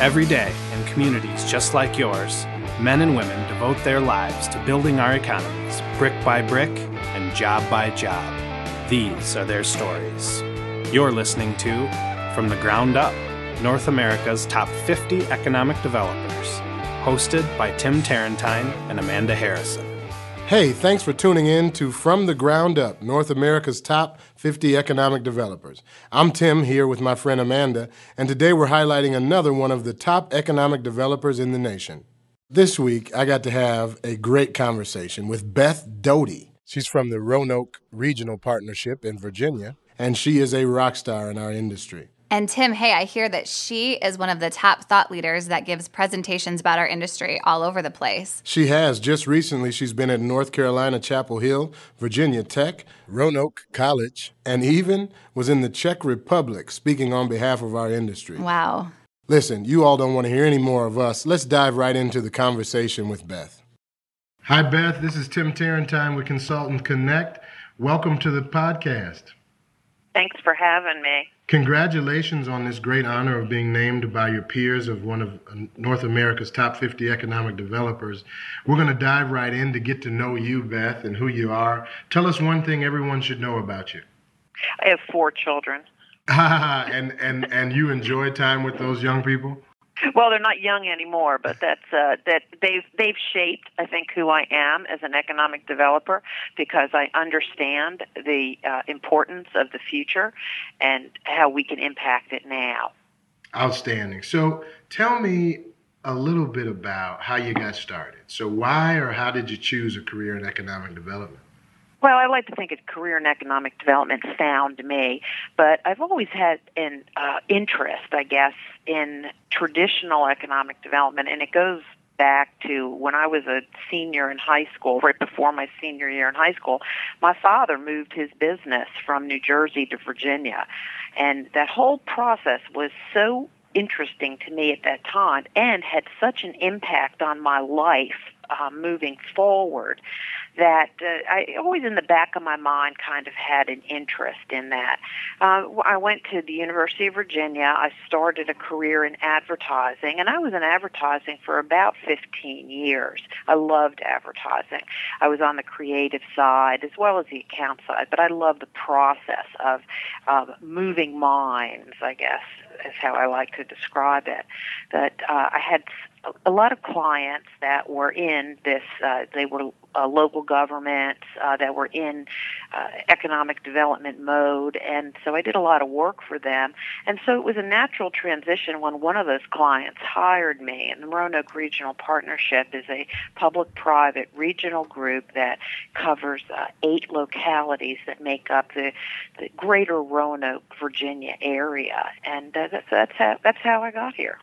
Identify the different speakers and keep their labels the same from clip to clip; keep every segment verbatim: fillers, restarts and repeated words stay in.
Speaker 1: Every day, in communities just like yours, men and women devote their lives to building our economies, brick by brick and job by job. These are their stories. You're listening to From the Ground Up, North America's Top fifty Economic Developers, hosted by Tim Tarentine and Amanda Harrison.
Speaker 2: Hey, thanks for tuning in to From the Ground Up, North America's Top fifty Economic Developers. I'm Tim here with my friend Amanda, and today we're highlighting another one of the top economic developers in the nation. This week, I got to have a great conversation with Beth Doty. She's from the Roanoke Regional Partnership in Virginia, and she is a rock star in our industry.
Speaker 3: And Tim, hey, I hear that she is one of the top thought leaders that gives presentations about our industry all over the place.
Speaker 2: She has. Just recently, she's been at North Carolina Chapel Hill, Virginia Tech, Roanoke College, and even was in the Czech Republic speaking on behalf of our industry.
Speaker 3: Wow.
Speaker 2: Listen, you all don't want to hear any more of us. Let's dive right into the conversation with Beth. Hi, Beth. This is Tim Tarentine with Consultant Connect. Welcome to the podcast.
Speaker 4: Thanks for having me.
Speaker 2: Congratulations on this great honor of being named by your peers of one of North America's top fifty economic developers. We're going to dive right in to get to know you, Beth, and who you are. Tell us one thing everyone should know about you.
Speaker 4: I have four children.
Speaker 2: and and and you enjoy time with those young people?
Speaker 4: Well, they're not young anymore, but that's uh, that they've they've shaped, I think, who I am as an economic developer, because I understand the uh, importance of the future and how we can impact it now.
Speaker 2: Outstanding. So tell me a little bit about how you got started. So why or how did you choose a career in economic development?
Speaker 4: Well, I like to think a career in economic development found me, but I've always had an uh, interest, I guess, in traditional economic development, and it goes back to when I was a senior in high school, right before my senior year in high school. My father moved his business from New Jersey to Virginia, and that whole process was so interesting to me at that time and had such an impact on my life uh, moving forward that uh, I always in the back of my mind kind of had an interest in that. Uh, I went to the University of Virginia. I started a career in advertising, and I was in advertising for about fifteen years. I loved advertising. I was on the creative side as well as the account side, but I loved the process of uh, moving minds, I guess, is how I like to describe it. That uh, I had a lot of clients that were in this, uh, they were uh, local governments uh, that were in uh, economic development mode, and so I did a lot of work for them. And so it was a natural transition when one of those clients hired me. And the Roanoke Regional Partnership is a public-private regional group that covers uh, eight localities that make up the, the greater Roanoke, Virginia area. And uh, that's, that's, how, that's how I got here.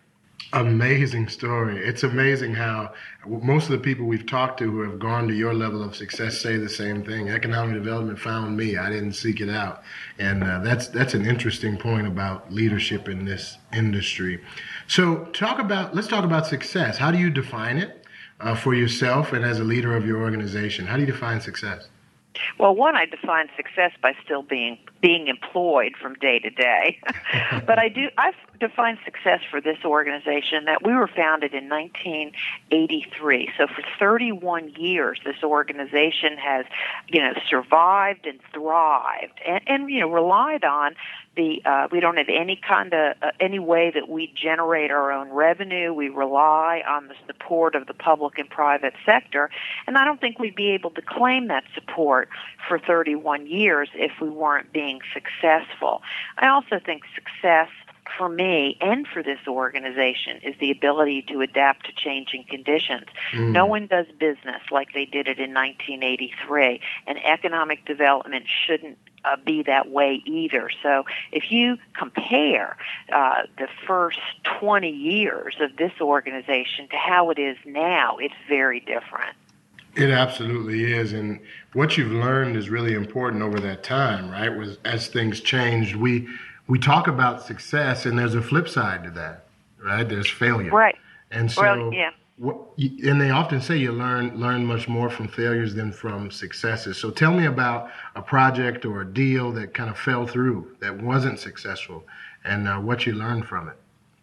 Speaker 2: Amazing story. It's amazing how most of the people we've talked to who have gone to your level of success say the same thing. Economic development found me. I didn't seek it out. And uh, that's that's an interesting point about leadership in this industry. So talk about, let's talk about success. How do you define it uh, for yourself and as a leader of your organization? How do you define success?
Speaker 4: Well, one, I define success by still being being employed from day to day. But I do, I've defined success for this organization that we were founded in nineteen eighty-three. So for thirty-one years, this organization has, you know, survived and thrived and, and you know, relied on the, uh, we don't have any kind of, uh, any way that we generate our own revenue. We rely on the support of the public and private sector. And I don't think we'd be able to claim that support for thirty-one years if we weren't being successful. I also think success for me and for this organization is the ability to adapt to changing conditions. Mm. No one does business like they did it in nineteen eighty-three, and economic development shouldn't uh, be that way either. So if you compare uh, the first twenty years of this organization to how it is now, it's very different.
Speaker 2: It absolutely is, and what you've learned is really important over that time, right? Was as things changed, we we talk about success, and there's a flip side to that, right? There's failure,
Speaker 4: right?
Speaker 2: And so,
Speaker 4: well, yeah.
Speaker 2: What, and they often say you learn learn much more from failures than from successes. So tell me about a project or a deal that kind of fell through, that wasn't successful, and uh, what you learned from it.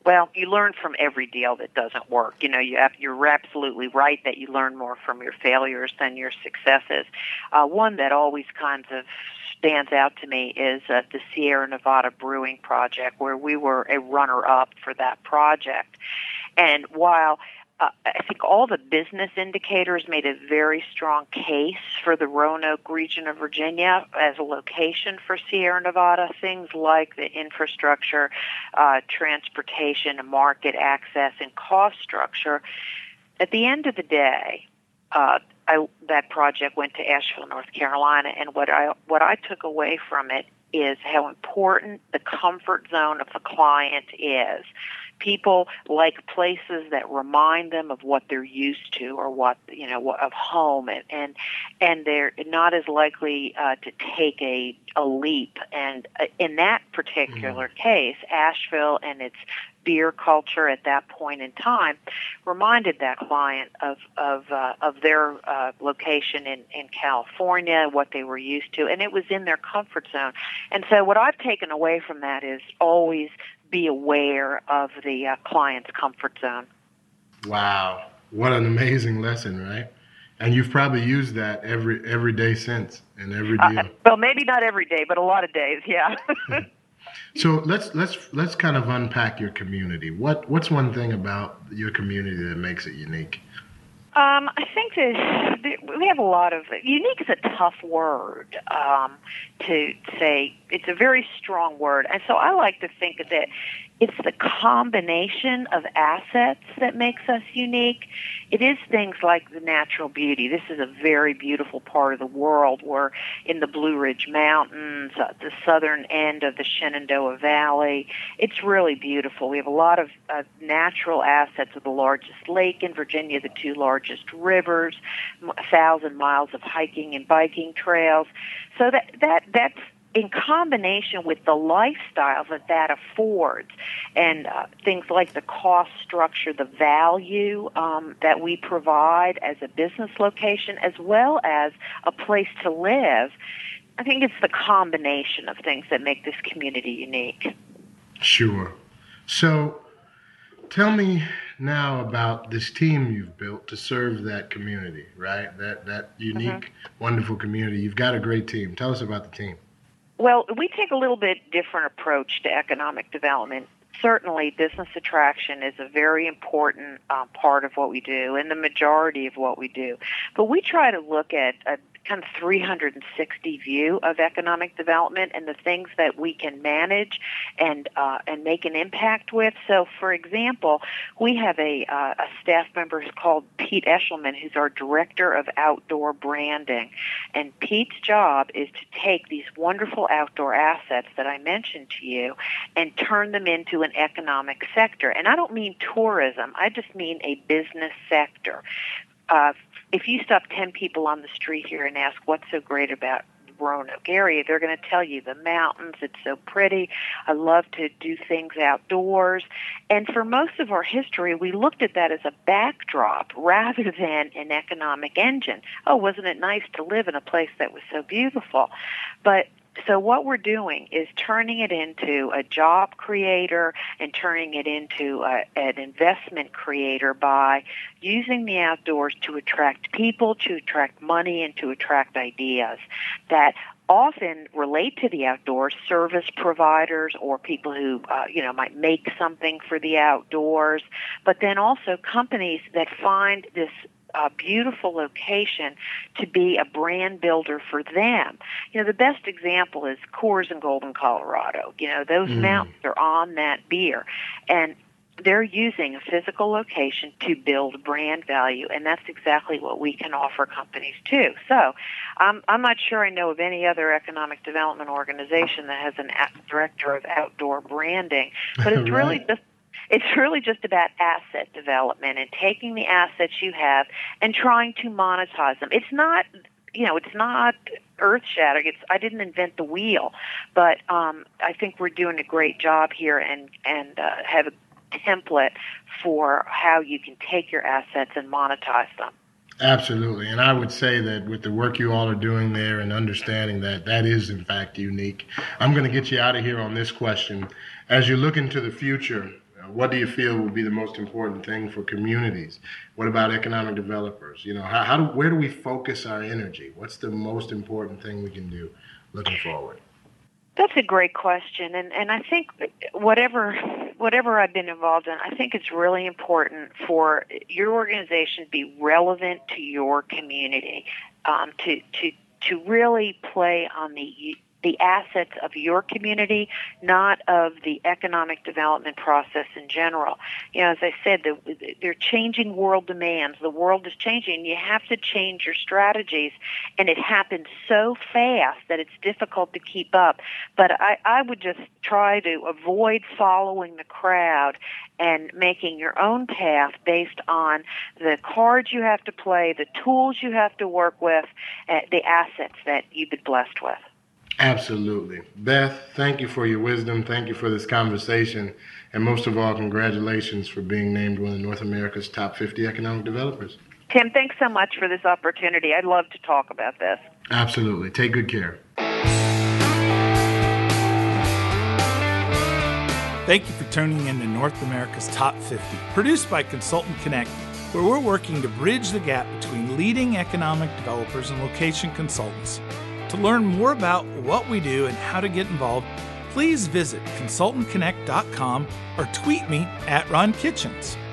Speaker 4: Well, you learn from every deal that doesn't work. You know, you have, you're absolutely right that you learn more from your failures than your successes. Uh, one that always kind of stands out to me is uh, the Sierra Nevada Brewing Project, where we were a runner-up for that project. And while Uh, I think all the business indicators made a very strong case for the Roanoke region of Virginia as a location for Sierra Nevada. Things like the infrastructure, uh, transportation, market access, and cost structure. At the end of the day, uh, I, that project went to Asheville, North Carolina, and what I what I took away from it is how important the comfort zone of the client is. People like places that remind them of what they're used to, or what, you know, of home, and and, and they're not as likely uh, to take a, a leap. And uh, in that particular mm. case, Asheville and its beer culture at that point in time reminded that client of of uh, of their uh, location in, in California, what they were used to, and it was in their comfort zone. And so what I've taken away from that is always be aware of the uh, client's comfort zone.
Speaker 2: Wow. What an amazing lesson, right? And you've probably used that every every day since, in every deal.
Speaker 4: Uh, well, maybe not every day, but a lot of days, yeah.
Speaker 2: So let's let's let's kind of unpack your community. What what's one thing about your community that makes it unique?
Speaker 4: Um, I think that we have a lot of unique is a tough word um, to say. It's a very strong word, and so I like to think that it's the combination of assets that makes us unique. It is things like the natural beauty. This is a very beautiful part of the world. We're in the Blue Ridge Mountains, uh, the southern end of the Shenandoah Valley. It's really beautiful. We have a lot of uh, natural assets of the largest lake in Virginia, the two largest rivers, a thousand miles of hiking and biking trails. So that that that's in combination with the lifestyle that that affords, and uh, things like the cost structure, the value um, that we provide as a business location, as well as a place to live, I think it's the combination of things that make this community unique.
Speaker 2: Sure. So tell me now about this team you've built to serve that community, right? That, that unique, mm-hmm. wonderful community. You've got a great team. Tell us about the team.
Speaker 4: Well, we take a little bit different approach to economic development. Certainly, business attraction is a very important uh, part of what we do, and the majority of what we do. But we try to look at a kind of three hundred sixty view of economic development and the things that we can manage and uh, and make an impact with. So, for example, we have a, uh, a staff member who's called Pete Eshelman, who's our director of outdoor branding. And Pete's job is to take these wonderful outdoor assets that I mentioned to you and turn them into an economic sector. And I don't mean tourism. I just mean a business sector. Uh, if you stop ten people on the street here and ask what's so great about the Roanoke area, they're going to tell you the mountains, it's so pretty, I love to do things outdoors. And for most of our history, we looked at that as a backdrop rather than an economic engine. Oh, wasn't it nice to live in a place that was so beautiful? But so what we're doing is turning it into a job creator and turning it into a, an investment creator by using the outdoors to attract people, to attract money, and to attract ideas that often relate to the outdoors, service providers or people who, uh, you know, might make something for the outdoors, but then also companies that find this a beautiful location to be a brand builder for them. You know, the best example is Coors in Golden, Colorado. You know, those mm. mountains are on that beer. And they're using a physical location to build brand value, and that's exactly what we can offer companies too. So um, I'm not sure I know of any other economic development organization that has an director of outdoor branding, but it's right. really just It's really just about asset development and taking the assets you have and trying to monetize them. It's not, you know, it's not earth-shattering. It's I didn't invent the wheel, but um, I think we're doing a great job here and and uh, have a template for how you can take your assets and monetize them.
Speaker 2: Absolutely. And I would say that with the work you all are doing there and understanding that that is, in fact, unique. I'm going to get you out of here on this question. As you look into the future, Uh, what do you feel would be the most important thing for communities? What about economic developers? You know, how, how do, where do we focus our energy? What's the most important thing we can do looking forward?
Speaker 4: That's a great question, and and I think whatever whatever I've been involved in, I think it's really important for your organization to be relevant to your community, um, to to to really play on the the assets of your community, not of the economic development process in general. You know, as I said, the, they're changing world demands. The world is changing. You have to change your strategies, and it happens so fast that it's difficult to keep up. But I, I would just try to avoid following the crowd and making your own path based on the cards you have to play, the tools you have to work with, uh, the assets that you've been blessed with.
Speaker 2: Absolutely. Beth, thank you for your wisdom. Thank you for this conversation. And most of all, congratulations for being named one of North America's top fifty economic developers.
Speaker 4: Tim, thanks so much for this opportunity. I'd love to talk about this.
Speaker 2: Absolutely. Take good care.
Speaker 5: Thank you for tuning in to North America's Top fifty, produced by Consultant Connect, where we're working to bridge the gap between leading economic developers and location consultants. To learn more about what we do and how to get involved, please visit consultant connect dot com or tweet me at Ron Kitchens.